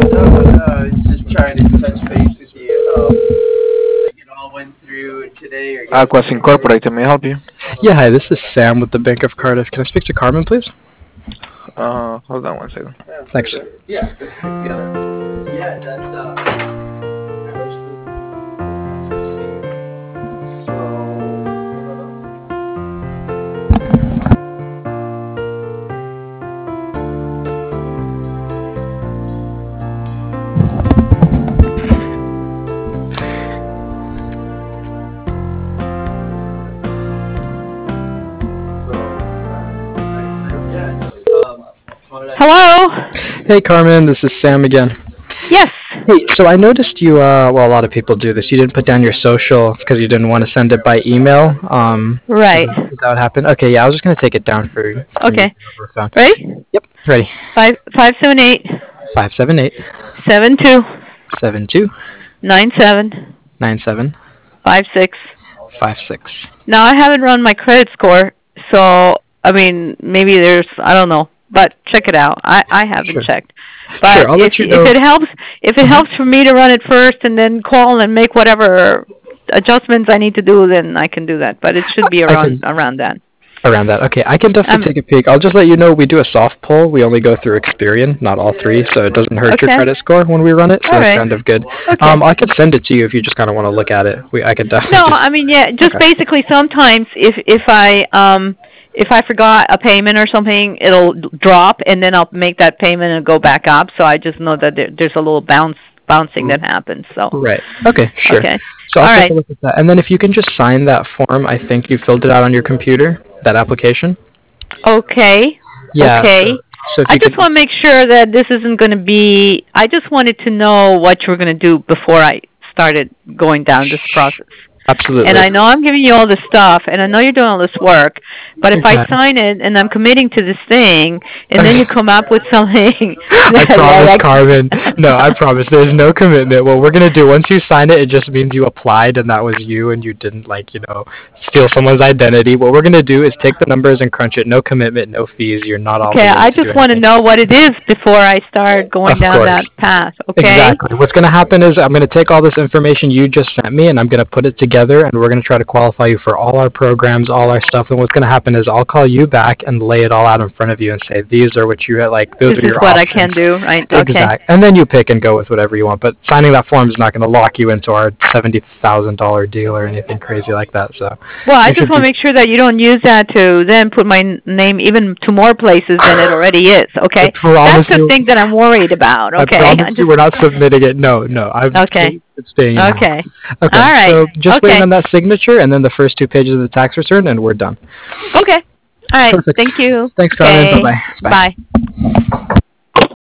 No, just trying to touch base with you. Like it all went through today or Aquas yesterday. Incorporated, may I help you? Yeah, hi, this is Sam with the Bank of Cardiff. Can I speak to Carmen, please? Hold on one second. Yeah, for Thanks. sure. Yeah, let's stick together. Yeah, that's I wish so. Hello? Hey, Carmen, this is Sam again. Yes. Hey, so I noticed you, well, a lot of people do this. You didn't put down your social because you didn't want to send it by email. Right. Is that what happened? Okay, yeah, I was just going to take it down from you Okay. over the phone. Ready? Yep, ready. 578 578 72 72 97 97 56. 56. Now I haven't run my credit score, so I mean maybe there's I don't know, but check it out. I haven't Sure. checked. But Sure, I'll let you know. if it helps for me to run it first and then call and make whatever adjustments I need to do, then I can do that. But it should be I can- around that. Around that. Okay, I can definitely take a peek. I'll just let you know we do a soft pull. We only go through Experian, not all three, so it doesn't hurt your Okay. credit score when we run it. So All that's right. kind of good. Okay. I could send it to you if you just kind of want to look at it. I could definitely. No, just, I mean, yeah, just Okay. basically sometimes if I forgot a payment or something, it'll drop and then I'll make that payment and go back up. So I just know that there's a little bouncing that happens. So Right. Okay. Sure. okay, So I'll all take right, a look at that, and then if you can just sign that form, I think you filled it out on your computer. That application. okay, Yeah. okay. So if I you just could, want to make sure that this isn't going to be. I just wanted to know what you were going to do before I started going down this process. absolutely. And I know I'm giving you all this stuff, and I know you're doing all this work, but if I Okay. sign it and I'm committing to this thing, and then you come up with something, I promise, like, Carmen. No, I promise. There's no commitment. What we're gonna do once you sign it, it just means you applied and that was you, and you didn't steal someone's identity. What we're gonna do is take the numbers and crunch it. No commitment, no fees. You're not okay, obligated I to do just want to anything. know what it is before I start going Of down course. that path. Okay. Exactly. What's going to happen is I'm going to take all this information you just sent me and I'm going to put it together and we're going to try to qualify you for all our programs, all our stuff. And what's going to happen is I'll call you back and lay it all out in front of you and say, these are what you like, those This are is your what options. I can do, right? Okay. Exactly. And then you pick and go with whatever you want. But signing that form is not going to lock you into our $70,000 deal or anything crazy like that. So. Well, I you just should want to be- make sure that you don't use that to then put my name even to more places than it already is. Okay. I promise That's the you- thing that I'm worried about. Okay. I promise you we're not submitting it. No. I'm Okay. It's staying in Okay. house. Okay. All right. So just Okay. waiting on that signature and then the first 2 pages of the tax return and we're done. Okay. All right. Perfect. Thank you. Thanks, Carmen. Okay. Bye-bye. Bye. Bye.